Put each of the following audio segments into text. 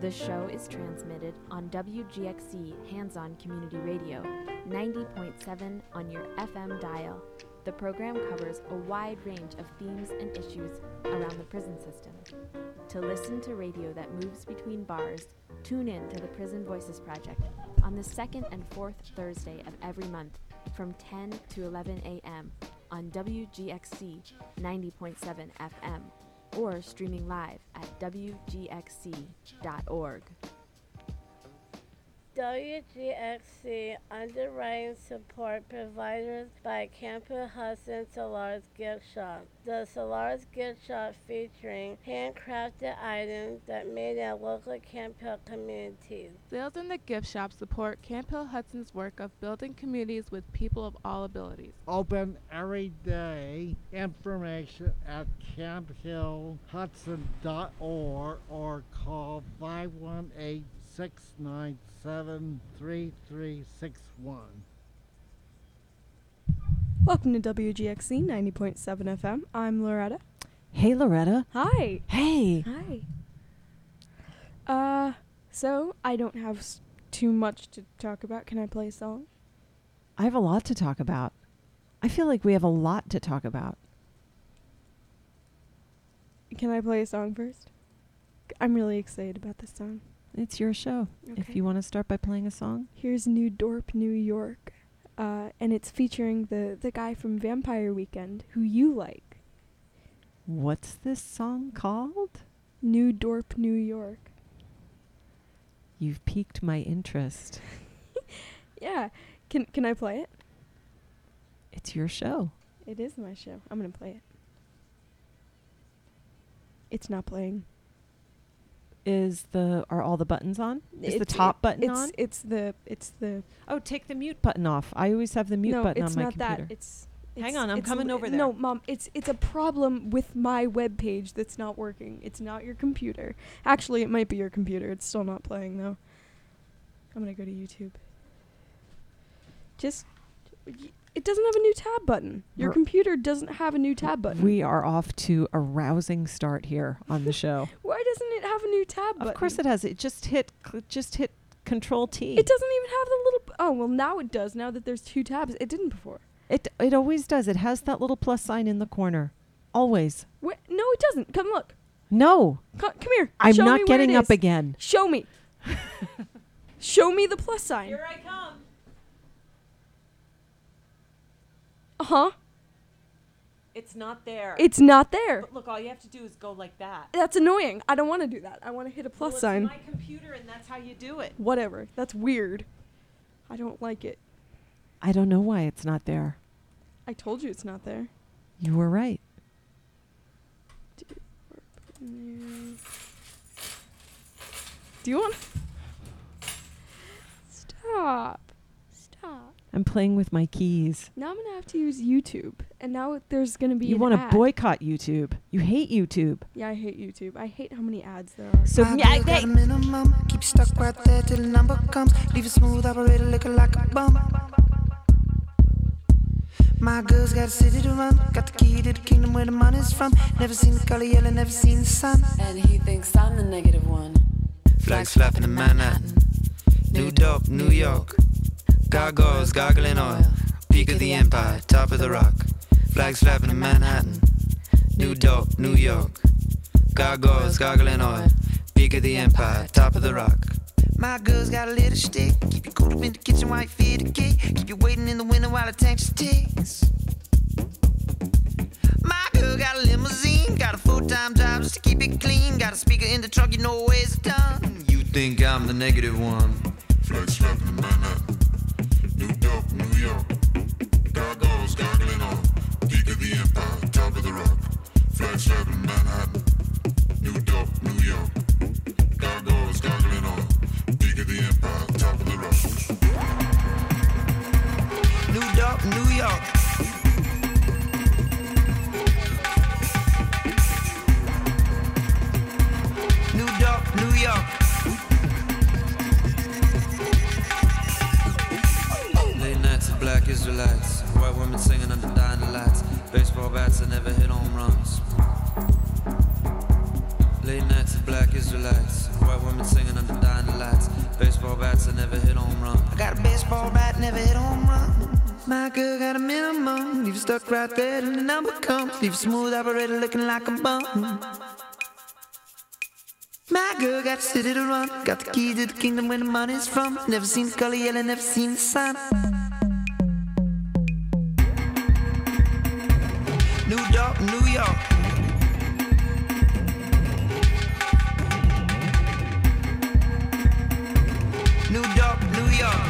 The show is transmitted on WGXC Hands-On Community Radio, 90.7 on your FM dial. The program covers a wide range of themes and issues around the prison system. To listen to radio that moves between bars, tune in to the Prison Voices Project on the second and fourth Thursday of every month from 10 to 11 a.m. on WGXC 90.7 FM or streaming live at WGXC.org. WGXC underwriting support provided by Campbell Hudson Solar's Gift Shop. The Solar's Gift Shop featuring handcrafted items that made in local Camp Hill communities. Sales in the gift shop support Camp Hill Hudson's work of building communities with people of all abilities. Open every day. Information at camphillhudson.org or call 518-697-3361. Welcome to WGXC 90.7 FM. I'm Loretta. Hey, Loretta. Hi. Hey. Hi. So I don't have too much to talk about. Can I play a song? I have a lot to talk about. I feel like we have a lot to talk about. Can I play a song first? I'm really excited about this song. It's your show. Okay. If you want to start by playing a song. Here's New Dorp, New York. And it's featuring the guy from Vampire Weekend, who you like. What's this song called? New Dorp, New York. You've piqued my interest. Yeah. Can I play it? It's your show. It is my show. I'm going to play it. It's not playing. Are all the buttons on? Is the top button on? It's the Oh, take the mute button off. I always have the mute button on my computer. No, it's not that. Hang on, I'm coming over there. No, Mom, it's a problem with my web page that's not working. It's not your computer. Actually, it might be your computer. It's still not playing though. I'm going to go to YouTube. It doesn't have a new tab button. Your computer doesn't have a new tab button. We are off to a rousing start here on the show. Why doesn't it have a new tab button? Of course it has. It just hit Control T. It doesn't even have the little... Oh, well, now it does, now that there's two tabs. It didn't before. It always does. It has that little plus sign in the corner. Always. Wait, no, it doesn't. Come look. No. Come here. I'm Show not me getting where it up is. again. Show me. Show me the plus sign. Here I come. Uh-huh. It's not there. It's not there. But look, all you have to do is go like that. That's annoying. I don't want to do that. I want to hit a plus sign. It's my computer, and that's how you do it. Whatever. That's weird. I don't like it. I don't know why it's not there. I told you it's not there. You were right. Do you want... Stop. I'm playing with my keys. Now I'm going to have to use YouTube. And now there's going to be You want to boycott YouTube. You hate YouTube. Yeah, I hate YouTube. I hate how many ads there are. So got a minimum. Keep stuck right there till the number comes. Leave a smooth operator looking like a bum. My girl's got a city to run. Got the key to the kingdom where the money's from. Never seen the color yellow, never seen the sun. And he thinks I'm the negative one. Flags flapping in Manhattan. New Dope, New York. Gargoyles gargling oil. Peak of the empire, top of the rock. Flags flapping in Manhattan. New Dope, New York. Gargoyles gargling oil. Peak of the empire, top of the rock. My girl's got a little stick. Keep you cool up in the kitchen while you feed the kid. Keep you waiting in the window while the tank ticks. My girl got a limousine. Got a full-time job just to keep it clean. Got a speaker in the trunk, you know where it's done. You think I'm the negative one. Flags flapping in Manhattan. New Dope, New York. Gargoyles gargling on. Peak of the empire, top of the rock. Flags flapping in Manhattan. New Dope, New York. Gargoyles gargling on. Peak of the empire, top of the rock. New Dope, New York. New Dope, New York. Late nights of black Israelites. White women singing under dying lights. Baseball bats that never hit home runs. Late nights of black Israelites. White women singing under never hit a home run. My girl got a minimum. Leave you stuck right there till the number comes. Leave you smooth operator looking like a bum. My girl got the city to run. Got the key to the kingdom where the money's from. Never seen the color yellow, never seen the sun. New York, New York. New York, New York.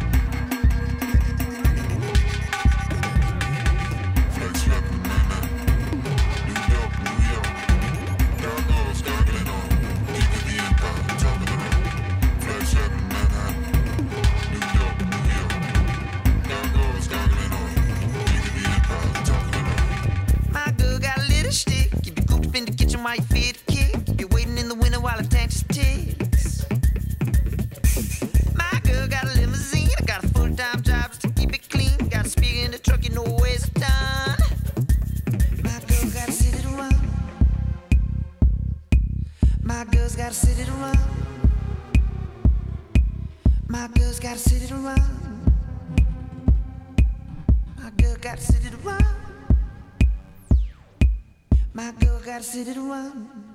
My girl got a little stick. Keep you cooped up in the kitchen while you feed the kid. You're waiting in the winter while I dance your tits. My girl got a limousine. I got a full-time job just to keep it clean. Got a speaker in the truck, you know where's it done. My girl got a city to run. My girl's got a city to run. My girl's got a city to run. My girl got a city to run. My girl got a city to run.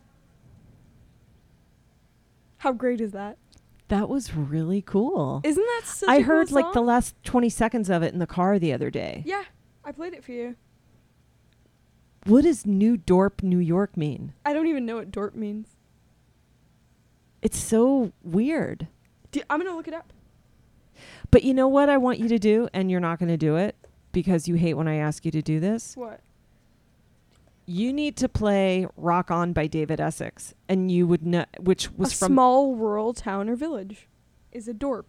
How great is that? That was really cool. Isn't that such I a heard cool like song? the last 20 seconds of it in the car the other day. Yeah, I played it for you. What does New Dorp, New York mean? I don't even know what dorp means. It's so weird. I'm gonna look it up. But you know what I want you to do, and you're not going to do it because you hate when I ask you to do this? What? You need to play Rock On by David Essex, and you would know, which was a from... small rural town or village is a dorp.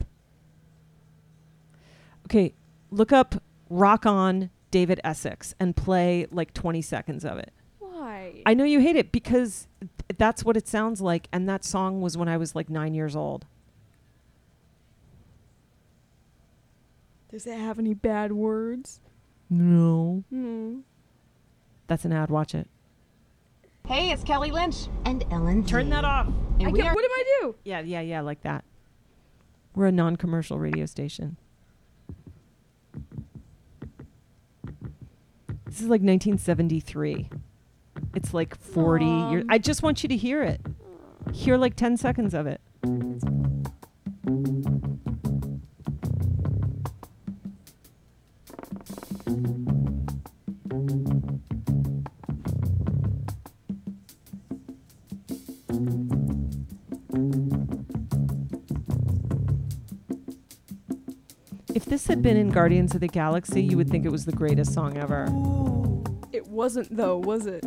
Okay, look up Rock On David Essex and play like 20 seconds of it. Why? I know you hate it because that's what it sounds like, and that song was when I was like 9 years old. Does it have any bad words? No. Hmm. That's an ad. Watch it. Hey, it's Kelly Lynch and Ellen. Turn that off. And What did I do? Yeah, like that. We're a non-commercial radio station. This is like 1973. It's like 40 years. I just want you to hear it. Hear like 10 seconds of it. If this had been in Guardians of the Galaxy, you would think it was the greatest song ever. It wasn't though, was it?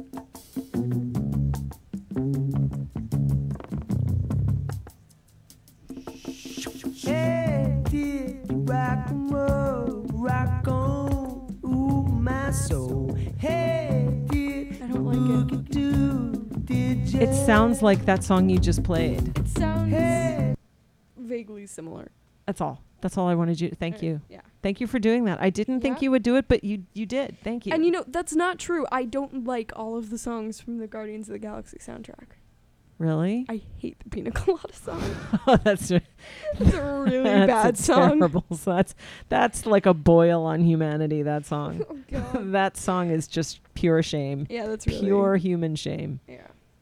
Hey, dear, rock and roll, rock on, ooh, my soul. Hey, dear, I don't like it. It sounds like that song you just played. It sounds vaguely similar. That's all. That's all I wanted you to. Thank you. Yeah. Thank you for doing that. I didn't think you would do it, but you did. Thank you. And you know, that's not true. I don't like all of the songs from the Guardians of the Galaxy soundtrack. Really? I hate the Pina Colada song. Oh, that's It's a really that's bad a song. Terrible. So that's like a boil on humanity. That song. Oh god. That song is just pure shame. Yeah, that's really pure human shame. Yeah.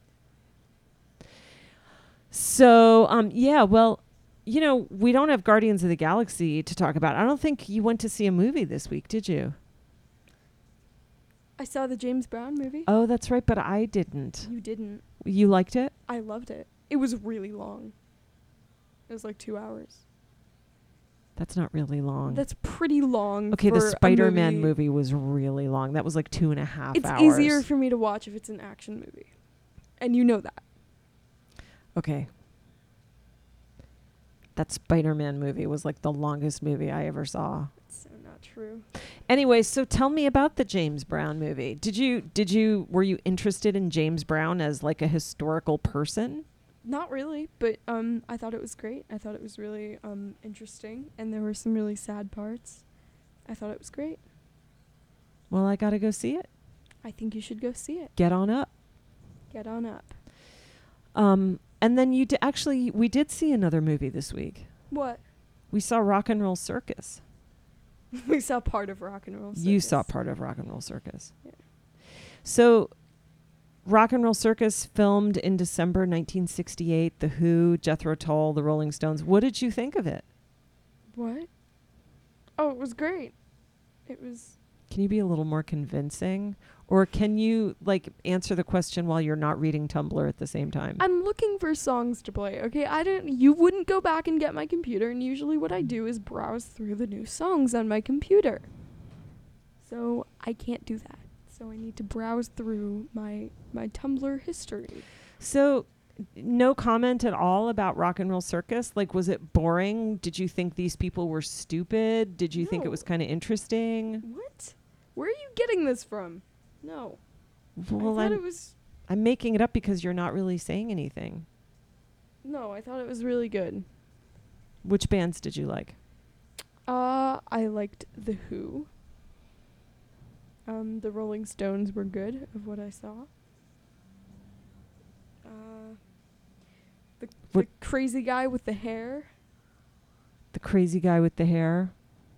So, yeah, well, you know, we don't have Guardians of the Galaxy to talk about. I don't think you went to see a movie this week, did you? I saw the James Brown movie. Oh, that's right, but I didn't. You didn't. You liked it? I loved it. It was really long. It was like 2 hours. That's not really long. That's pretty long. Okay, for the a Spider-Man movie was really long. That was like 2.5 It's hours. easier for me to watch if it's an action movie. And you know that. Okay. That Spider-Man movie was like the longest movie I ever saw. It's so not true. Anyway, so tell me about the James Brown movie. Were you interested in James Brown as like a historical person? Not really, but I thought it was great. I thought it was really interesting, and there were some really sad parts. I thought it was great. Well, I got to go see it. I think you should go see it. Get on up. Get on up. And then we did see another movie this week. What? We saw Rock and Roll Circus. We saw part of Rock and Roll Circus. You saw part of Rock and Roll Circus. Yeah. So, Rock and Roll Circus filmed in December 1968. The Who, Jethro Tull, the Rolling Stones. What did you think of it? What? Oh, it was great. It was... Can you be a little more convincing? Or can you, like, answer the question while you're not reading Tumblr at the same time? I'm looking for songs to play, okay? You wouldn't go back and get my computer, and usually what I do is browse through the new songs on my computer. So I can't do that. So I need to browse through my Tumblr history. So, no comment at all about Rock and Roll Circus? Like, was it boring? Did you think these people were stupid? Did you think it was kind of interesting? What? Where are you getting this from? No. Well, I thought it was... I'm making it up because you're not really saying anything. No, I thought it was really good. Which bands did you like? I liked The Who. The Rolling Stones were good, of what I saw. The crazy guy with the hair. The crazy guy with the hair?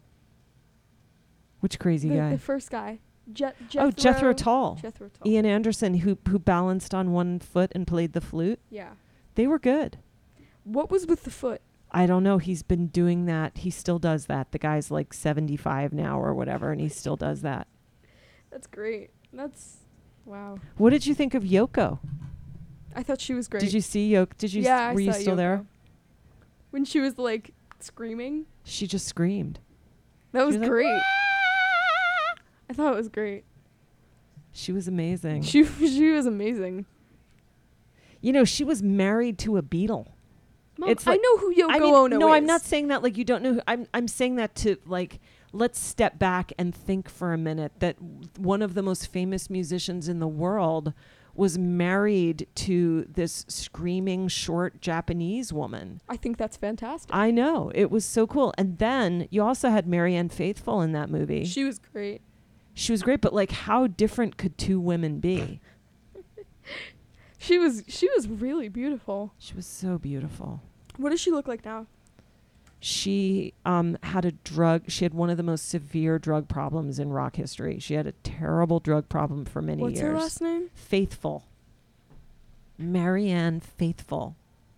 Which crazy guy? The first guy. Jethro Tull. Jethro Tull. Ian Anderson, who balanced on one foot and played the flute. Yeah. They were good. What was with the foot? I don't know. He's been doing that. He still does that. The guy's like 75 now or whatever, and he still does that. That's great. Wow. What did you think of Yoko? I thought she was great. Did you see Yoko? Yeah, were you I saw still Yoko. there? When she was like screaming? She just screamed. That was like, great. I thought it was great. She was amazing. She was amazing. You know, she was married to a Beatle. Mom, I know who Yoko Ono is. No, I'm not saying that like you don't know who. I'm saying that to like, let's step back and think for a minute that one of the most famous musicians in the world was married to this screaming short Japanese woman. I think that's fantastic. I know. It was so cool. And then you also had Marianne Faithfull in that movie. She was great. She was great, but like how different could two women be? She was really beautiful. She was so beautiful. What does she look like now? She she had one of the most severe drug problems in rock history. She had a terrible drug problem for many years. What's her last name? Faithfull. Marianne Faithfull.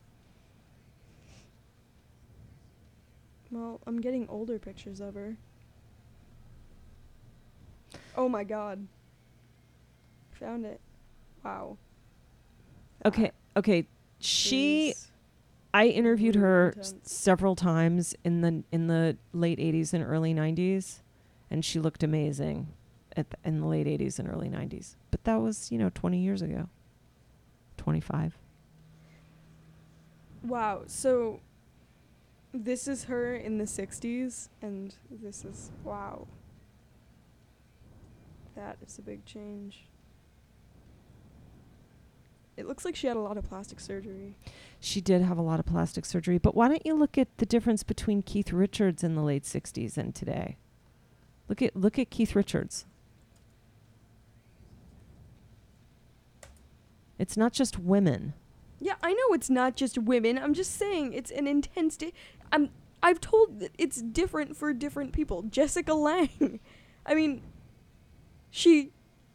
Well, I'm getting older pictures of her. Oh my god. Found it. Wow. Okay. I interviewed her several times in the late 80s and early 90s, and she looked amazing in the late 80s and early 90s. But that was, 20 years ago. 25. Wow. So this is her in the 60s, and this is, wow. That is a big change. It looks like she had a lot of plastic surgery. She did have a lot of plastic surgery, but why don't you look at the difference between Keith Richards in the late 60s and today? Look at Keith Richards. It's not just women. Yeah, I know it's not just women. I'm just saying it's an intense I've told that it's different for different people. Jessica Lange. I mean, she's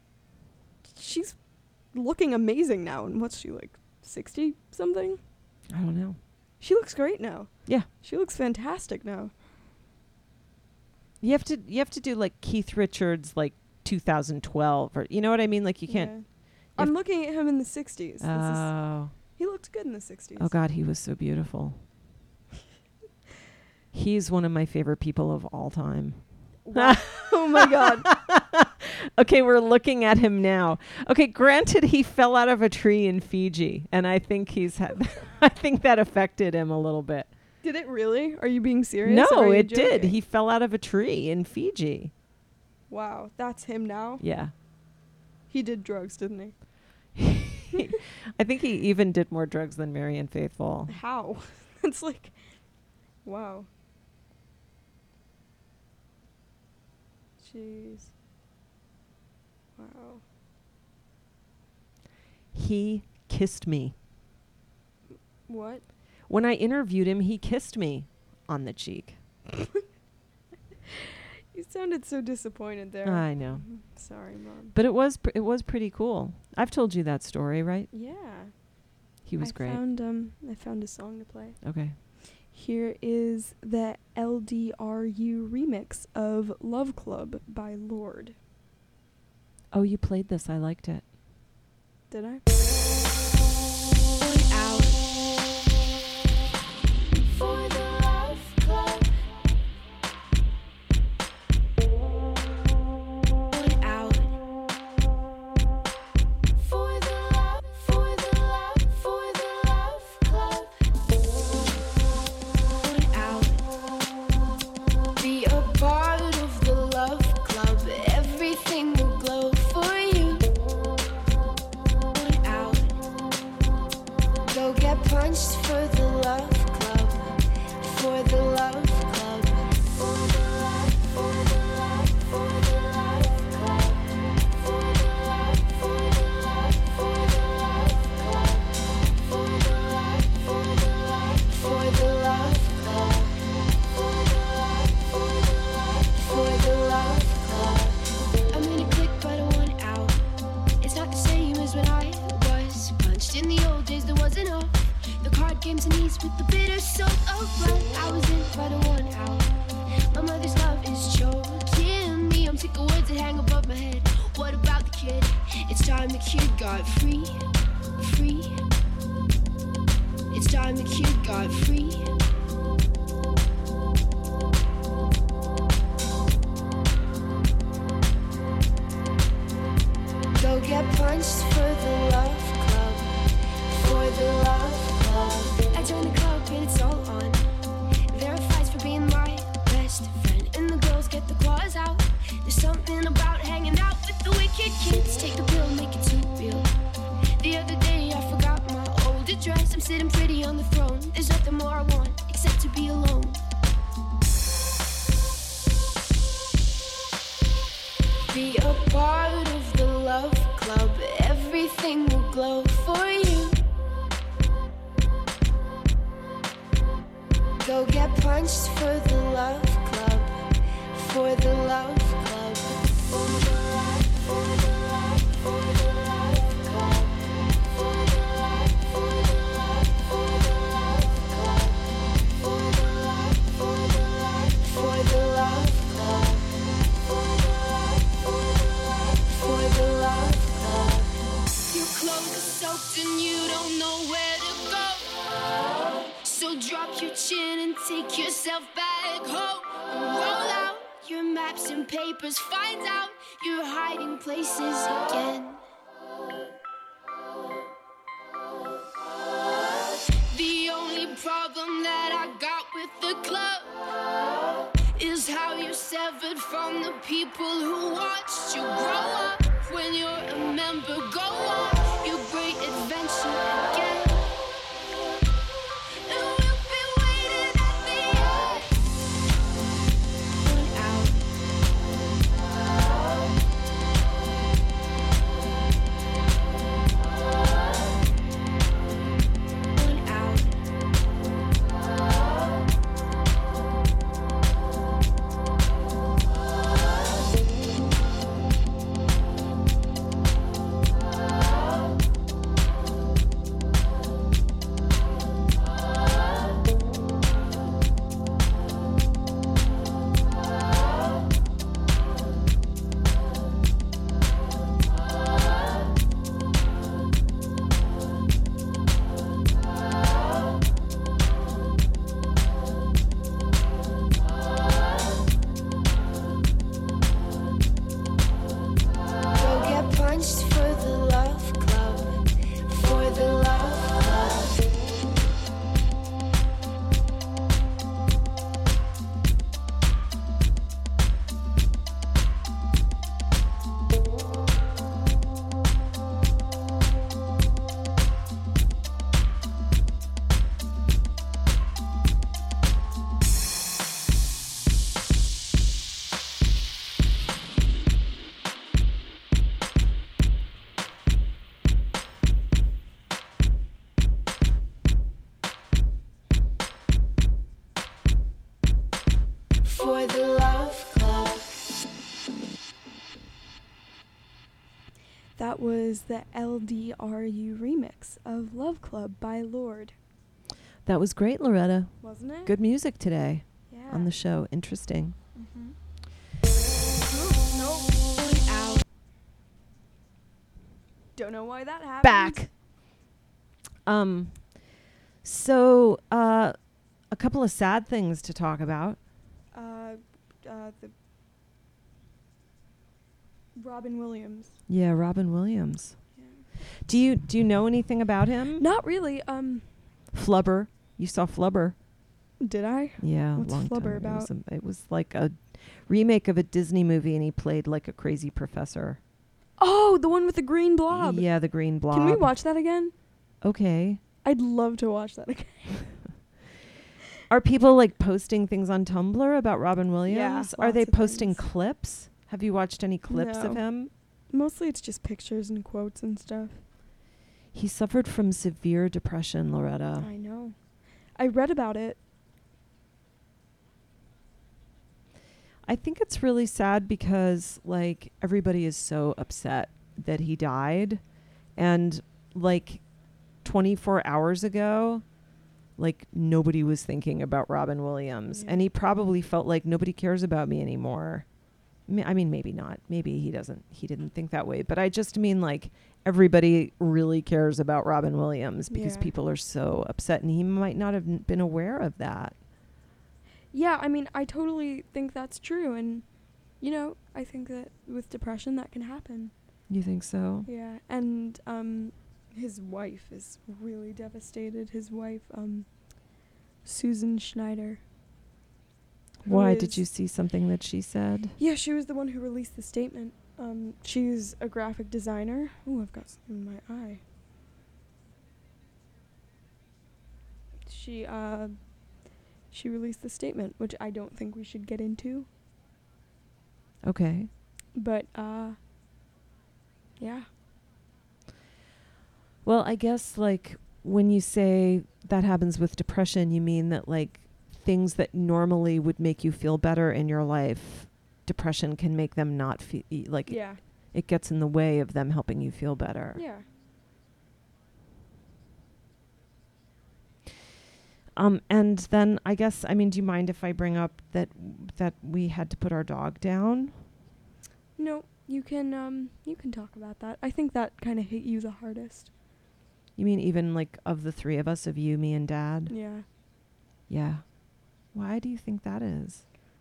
looking amazing now. And what's she, like, 60 something? I don't know. She looks great now. Yeah. She looks fantastic now. You have to do like Keith Richards like 2012 or you know what I mean? Like you can't. Yeah. I'm looking at him in the 60s. Oh. He looked good in the 60s. Oh God, he was so beautiful. He's one of my favorite people of all time. Wow. Oh my God. Okay, we're looking at him now. Okay, granted he fell out of a tree in Fiji, and I think I think that affected him a little bit. Did it really? Are you being serious? No, it did. He fell out of a tree in Fiji. Wow, that's him now? Yeah. He did drugs, didn't he? I think he even did more drugs than Marianne Faithfull. How? It's like, wow. Jeez. Wow. He kissed me. What? When I interviewed him, he kissed me on the cheek. You sounded so disappointed there. I know. Sorry, Mom. But it was pretty cool. I've told you that story, right? Yeah. He was great. I found a song to play. Okay. Here is the LDRU remix of Love Club by Lorde. Oh, you played this. I liked it. Did I? For the Love Club. One out. For the love, for the love, for the Love Club. One out. Be a part of the Love Club. Everything will glow for you. One out. Go get punched for the Love Club. For the Love Club. For the love, for the love, for the Love Club. For the love, for the love, for the Love Club. For the love, for the love, for the Love Club. For the love, for the love, for the Love Club. I'm in a clique, but I want out. It's not the same as when I was punched. In the old days, there wasn't hope. The card games and ease with the bitter salt of blood. I was in, but I want out. My mother's love is choking me. I'm sick of words that hang above my head. What about the kid? It's time the kid got free, free. It's time the kid got free. Go get punched for the Love Club. For the Love Club. I joined the club and it's all on. There are fights for being my best friend, and the girls get the claws out. There's something about hanging out with the wicked kids. Take the pill, make it too real. The other day I forgot my old address. I'm sitting pretty on the throne. There's nothing more I want except to be alone. Be a part of the Love Club. Everything will glow for you. Go get punched for the Love Club. For the Love Club. For the love, for the love, for the Love Club. For the love, for the love, for the Love Club. For the love, for the love, for the Love Club. For the love, for the love, for the Love Club. Your clothes are soaked and you don't know where to go. So drop your chin and take yourself back home. Roll out your maps and papers. Find out your hiding places again. The only problem that I got with the club is how you're severed from the people who watched you grow up. When you're a member, go on your great adventure again. And we'll be waiting at the end. One out. One out. for the Love Club. That was the LDRU remix of Love Club by Lorde. That was great, Loretta. Wasn't it? Good music today Yeah. on the show. Interesting. Mm-hmm. Nope. Ow. Don't know why that happened. Back. So, a couple of sad things to talk about. The Robin Williams. Yeah, Robin Williams. Yeah. Do you know anything about him? Not really. Flubber. You saw Flubber. Did I? Yeah, What's long Flubber time. about? It was like a remake of a Disney movie, and he played like a crazy professor. Oh, the one with the green blob. Yeah, the green blob. Can we watch that again? Okay. I'd love to watch that again. Are people like posting things on Tumblr about Robin Williams? Are they lots of posting things. clips? Have you watched any clips of No. him? Mostly it's just pictures and quotes and stuff. He suffered from severe depression, Loretta. I know. I read about it. I think it's really sad because like everybody is so upset that he died, and like 24 hours ago, like nobody was thinking about Robin Williams, Yeah. and he probably felt like nobody cares about me anymore. I mean, maybe not. Maybe he didn't think that way, but I just mean like everybody really cares about Robin Williams because Yeah. people are so upset, and he might not have been aware of that. Yeah, I mean, I totally think that's true. And, you know, I think that with depression that can happen. You think so? Yeah. And his wife is really devastated. His wife, Susan Schneider. who Why did is- you see something that she said? Yeah, she was the one who released the statement. She's a graphic designer. Oh, I've got something in my eye. She released the statement, which I don't think we should get into. Okay. But, yeah. Well, I guess like when you say that happens with depression, you mean that like things that normally would make you feel better in your life, depression can make them not feel like Yeah. it gets in the way of them helping you feel better. Yeah. And then I guess, I mean, do you mind if I bring up that we had to put our dog down? No, you can talk about that. I think that kind of hit you the hardest. You mean even like of the three of us, of you, me, and Dad? Yeah. Yeah. Why do you think that is?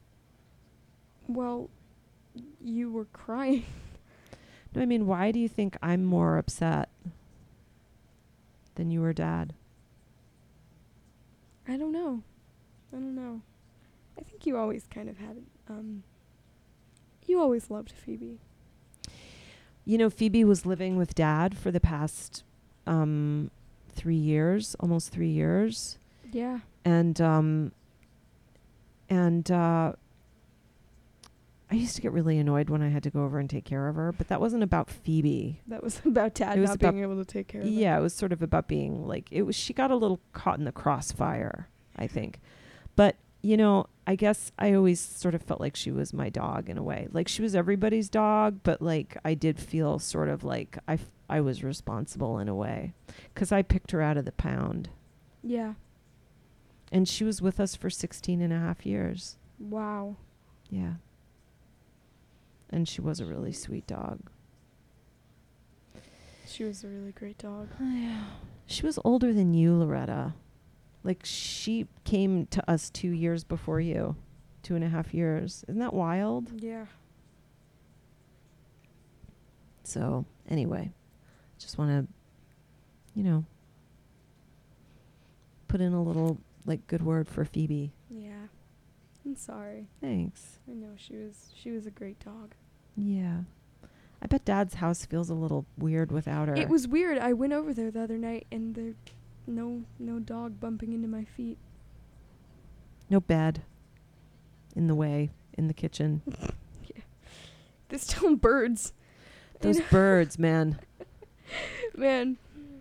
Well, you were crying. No, I mean, why do you think I'm more upset than you or Dad? I don't know. I think you always kind of had, you always loved Phoebe. You know, Phoebe was living with Dad for the past 3 years, almost 3 years. Yeah. And I used to get really annoyed when I had to go over and take care of her, but that wasn't about Phoebe. That was about Dad It was not about- being able to take care of her. Yeah, it was sort of about being like, she got a little caught in the crossfire, I think. But, you know, I guess I always sort of felt like she was my dog in a way. Like she was everybody's dog, but like I did feel sort of like I was responsible in a way because I picked her out of the pound. Yeah. And she was with us for 16 and a half years. Wow. Yeah. And she was a really sweet dog. She was a really great dog. She was older than you, Loretta. Like she came to us 2 years before you. 2.5 years. Isn't that wild? Yeah. So anyway, just want to, you know, put in a little like good word for Phoebe. Yeah. I'm sorry. Thanks. I know she was a great dog. Yeah. I bet Dad's house feels a little weird without her. It was weird. I went over there the other night and there no dog bumping into my feet. No bed in the way in the kitchen. Yeah. There's still birds. Those birds, man. Man.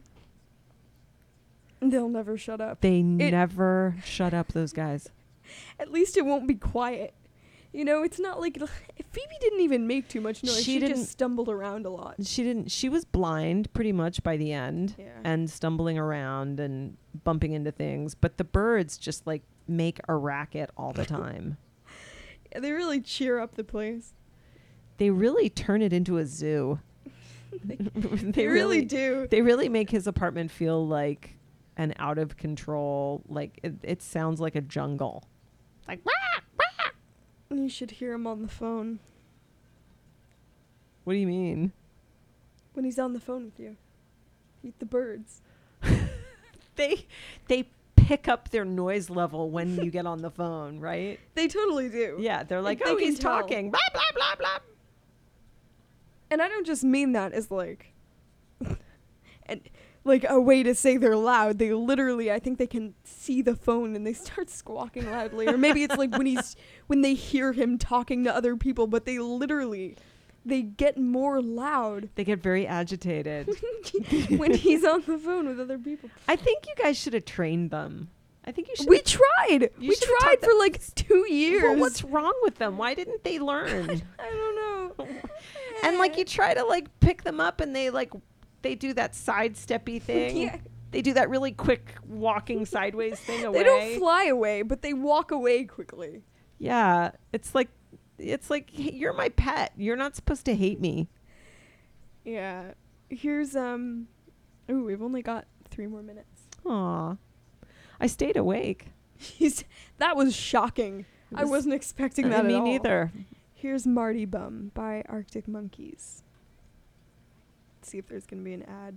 They'll never shut up. They never shut up, those guys. At least it won't be quiet. You know, it's not like Phoebe didn't even make too much noise. She She didn't- just stumbled around a lot. She was blind pretty much by the end, Yeah. and stumbling around and bumping into things. But the birds just like make a racket all the time. Yeah, they really cheer up the place. They really turn it into a zoo. They really do. They really make his apartment feel like an out of control. Like it sounds like a jungle. Like You should hear him on the phone what do you mean? when he's on the phone with you. Eat the birds. They pick up their noise level when you get on the phone, right? They totally do. Yeah, they're like, They oh, can he's tell. talking. Blah blah blah blah. And I don't just mean that as like and like a way to say they're loud. They literally, I think they can see the phone and they start squawking loudly. Or maybe it's like when they hear him talking to other people, but they get more loud They get very agitated. when he's on the phone with other people. I think you guys should have trained them. I think you should. We tried. You We should've tried taught for like 2 years. Well, what's wrong with them? Why didn't they learn? I don't know. And like you try to like pick them up and they do that sidesteppy thing. Yeah. They do that really quick walking sideways thing away. They don't fly away, but they walk away quickly. Yeah, it's like hey, you're my pet. You're not supposed to hate me. Yeah. Here's ooh, we've only got 3 more minutes. Aw. I stayed awake. That was shocking. I wasn't expecting that Me at all. neither. Here's Marty Bum by Arctic Monkeys. Let's see if there's going to be an ad.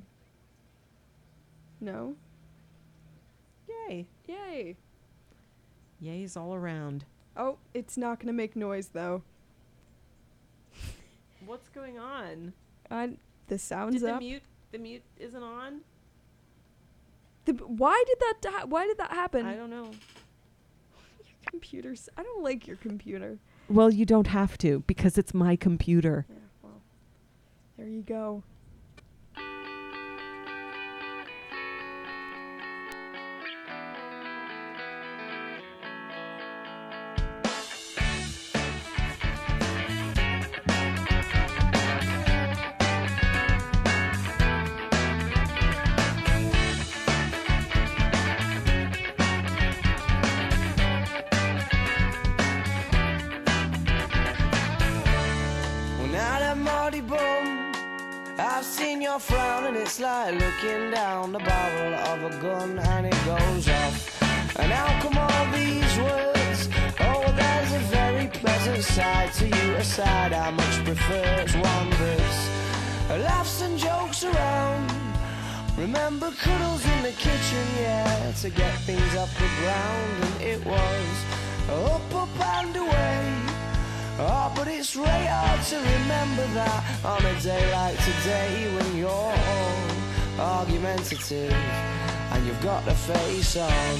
No? Yay. Yay. Yays all around. Oh, it's not going to make noise, though. What's going on? The sound's Did up. the mute isn't on? Why did that happen? I don't know. Your computers. I don't like your computer. Well, you don't have to because it's my computer. Yeah, well, there you go. Frown and it's like looking down the barrel of a gun and it goes off. And how come all these words? Oh, there's a very pleasant side to you, a side I much prefer. It's one that's laughs and jokes around. Remember cuddles in the kitchen, yeah, to get things off the ground. And it was up and away. Oh, but it's really hard to remember that on a day like today when you're all argumentative and you've got the face on.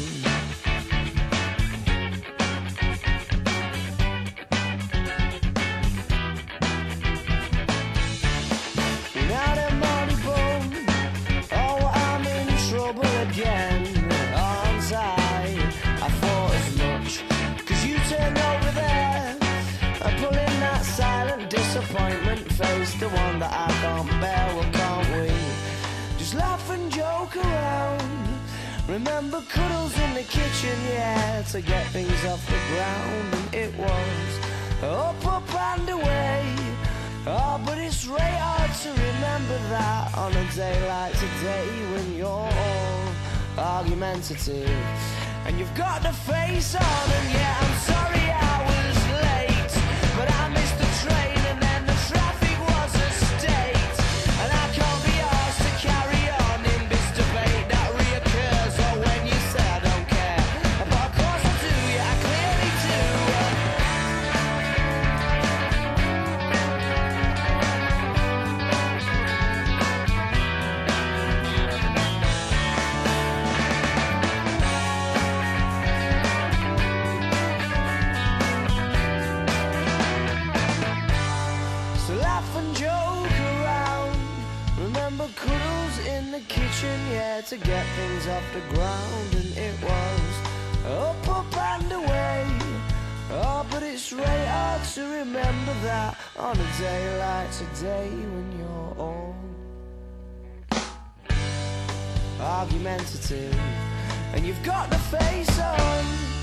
Now the money bone, oh, I'm in trouble again, aren't I? I thought as much, 'cause you turned over there and pulling that silent disappointment face, the one that I can't bear. Well, can't we just laugh and joke around? Remember cuddles in the kitchen, yeah, to get things off the ground. And it was up and away. Oh, but it's really hard to remember that on a day like today when you're all argumentative and you've got the face on. And yeah, I'm sorry I was late, but I missed the train and then the traffic was a state. And I can't be asked to carry on in this debate that reoccurs. Or when you say I don't care, but of course I do, yeah, I clearly do. So laugh and joke around. Remember cuddles in the kitchen, yeah, to get things off the ground. And it was up and away. Oh, but it's really hard to remember that on a day like today when you're all argumentative and you've got the face on.